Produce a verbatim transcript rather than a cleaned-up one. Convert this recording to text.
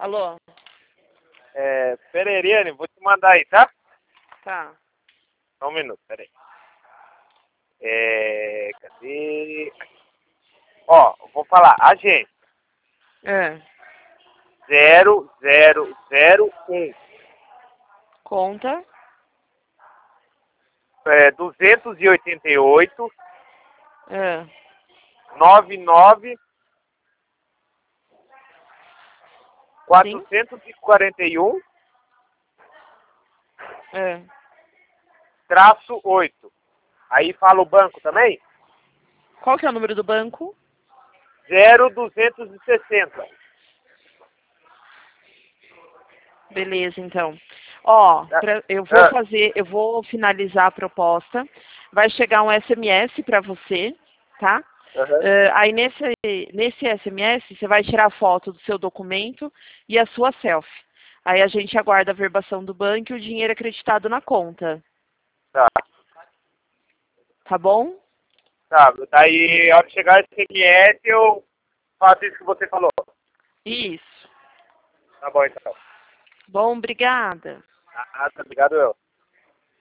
Alô? É, Pereriane, vou te mandar aí, tá? Tá. Só um minuto, peraí. É, cadê? Ó, vou falar, agente É. zero zero zero um, Conta. é, duzentos e oitenta e oito, É. noventa e nove, Sim. quatrocentos e quarenta e um, É. traço oito. Aí fala o banco também? Qual que é o número do banco? zero duzentos e sessenta. Beleza, então. Ó, Ah, pra- eu vou ah, fazer, eu vou finalizar a proposta. Vai chegar um S M S para você, tá? aham. Eh, aí nesse, nesse S M S você vai tirar a foto do seu documento e a sua selfie. Aí a gente aguarda a verbação do banco e o dinheiro acreditado na conta. Tá, Tá bom? tá. Daí, a hora que chegar esse M S, eu faço isso que você falou. Isso. Tá bom, então. Bom, obrigada. Ah, tá, obrigado eu.